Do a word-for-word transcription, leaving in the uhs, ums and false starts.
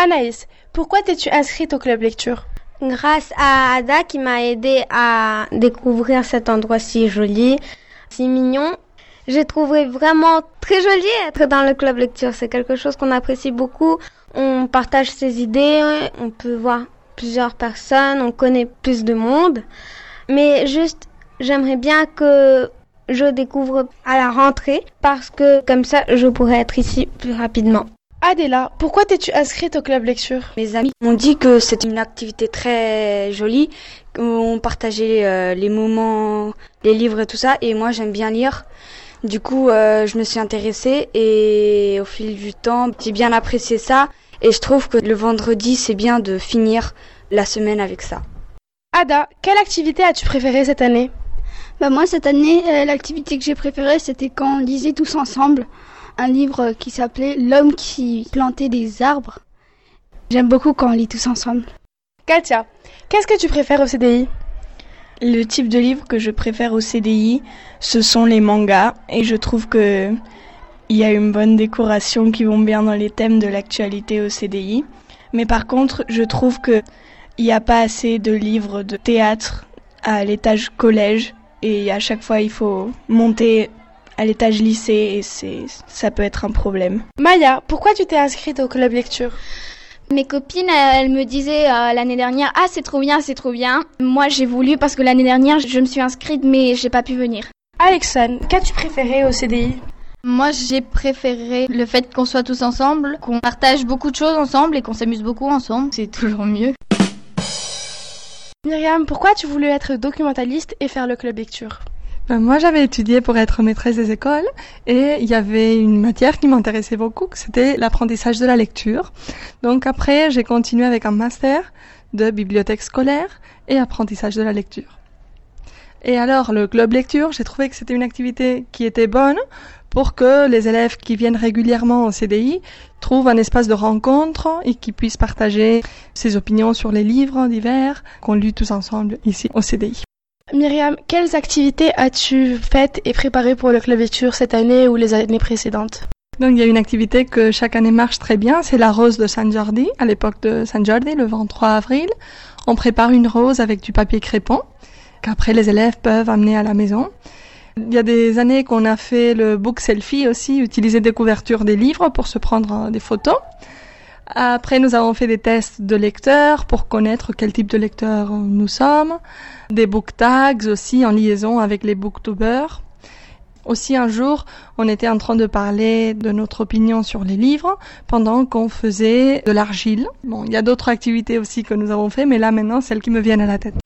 Anaïs, pourquoi t'es-tu inscrite au club lecture? Grâce à Ada qui m'a aidé à découvrir cet endroit si joli, si mignon. J'ai trouvé vraiment très joli être dans le club lecture. C'est quelque chose qu'on apprécie beaucoup. On partage ses idées, on peut voir plusieurs personnes, on connaît plus de monde. Mais juste, j'aimerais bien que je découvre à la rentrée parce que comme ça, je pourrais être ici plus rapidement. Adéla, pourquoi t'es-tu inscrite au club lecture? Mes amis m'ont dit que c'était une activité très jolie, qu'on partageait euh, les moments, les livres et tout ça, et moi j'aime bien lire. Du coup, euh, je me suis intéressée et au fil du temps, j'ai bien apprécié ça, et je trouve que le vendredi, c'est bien de finir la semaine avec ça. Ada, quelle activité as-tu préférée cette année? Bah moi, cette année, euh, l'activité que j'ai préférée, c'était quand on lisait tous ensemble un livre qui s'appelait L'homme qui plantait des arbres. J'aime beaucoup quand on lit tous ensemble. Katia, qu'est-ce que tu préfères au C D I? Le type de livre que je préfère au C D I, ce sont les mangas, et je trouve que il y a une bonne décoration qui vont bien dans les thèmes de l'actualité au C D I. Mais par contre, je trouve que il n'y a pas assez de livres de théâtre à l'étage collège, et à chaque fois il faut monter à l'étage lycée et c'est, ça peut être un problème. Maya, pourquoi tu t'es inscrite au club lecture? Mes copines, elles me disaient euh, l'année dernière « Ah, c'est trop bien, c'est trop bien ». Moi, j'ai voulu parce que l'année dernière, je me suis inscrite mais j'ai pas pu venir. Alexandre, qu'as-tu préféré au C D I? Moi, j'ai préféré le fait qu'on soit tous ensemble, qu'on partage beaucoup de choses ensemble et qu'on s'amuse beaucoup ensemble. C'est toujours mieux. Myriam, pourquoi tu voulais être documentaliste et faire le club lecture? Ben moi, j'avais étudié pour être maîtresse des écoles et il y avait une matière qui m'intéressait beaucoup, c'était l'apprentissage de la lecture. Donc après, j'ai continué avec un master de bibliothèque scolaire et apprentissage de la lecture. Et alors, le club lecture, j'ai trouvé que c'était une activité qui était bonne pour que les élèves qui viennent régulièrement au C D I trouvent un espace de rencontre et qu'ils puissent partager ses opinions sur les livres divers qu'on lit tous ensemble ici au C D I. Myriam, quelles activités as-tu faites et préparées pour le club lecture cette année ou les années précédentes? Donc il y a une activité que chaque année marche très bien, c'est la rose de San Jordi, à l'époque de San Jordi, le vingt-trois avril. On prépare une rose avec du papier crépon, qu'après les élèves peuvent amener à la maison. Il y a des années qu'on a fait le book selfie aussi, utiliser des couvertures des livres pour se prendre des photos. Après, nous avons fait des tests de lecteurs pour connaître quel type de lecteur nous sommes. Des book tags aussi en liaison avec les booktubers. Aussi un jour, on était en train de parler de notre opinion sur les livres pendant qu'on faisait de l'argile. Bon, il y a d'autres activités aussi que nous avons fait, mais là maintenant, celles qui me viennent à la tête.